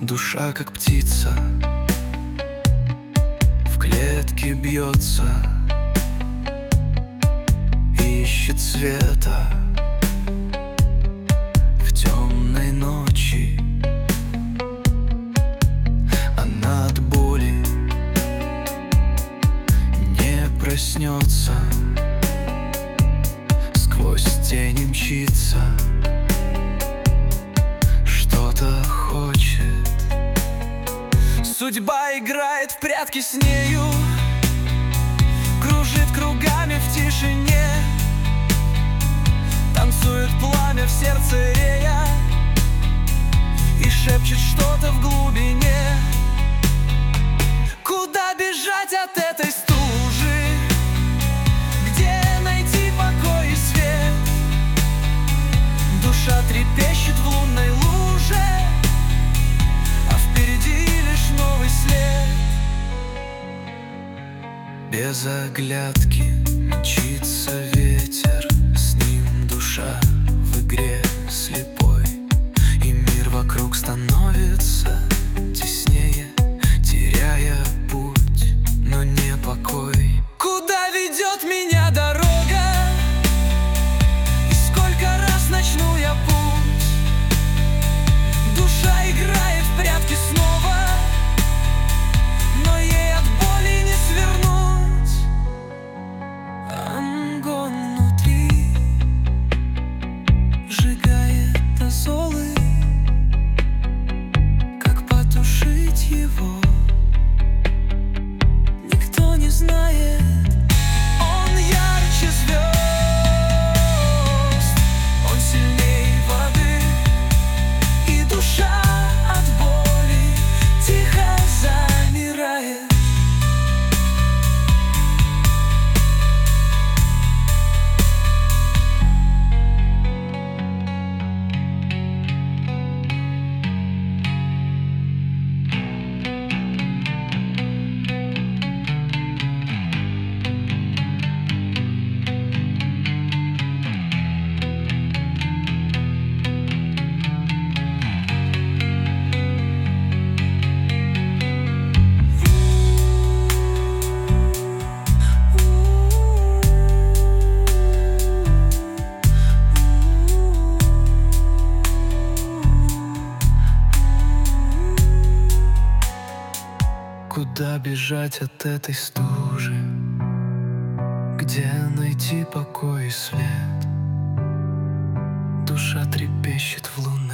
Душа, как птица, в клетке бьется, ищет света в темной ночи. Она от боли не проснется, сквозь тени мчится, что-то хочет. Судьба играет в прятки с нею, кружит кругами в тишине, танцует пламя в сердце рея и шепчет что-то в глубине. Куда бежать от этой стужи? Где найти покой и свет? Душа трепещет в лунной луже, а впереди лишь новый след. Без оглядки мчится ветер, с ним душа в игре слепой, и мир вокруг становится теснее, теряя путь, но не покой. Куда ведет меня дорога? И сколько раз начну я путь? Душа играет в прятки снова, но ей от боли не свернуть. Ангон внутри сжигает озолы. Как потушить его, никто не знает. Он ярче звезд, он сильней воды, и душа от боли тихо замирает. Куда бежать от этой стужи? Где найти покой и свет? Душа трепещет в луне.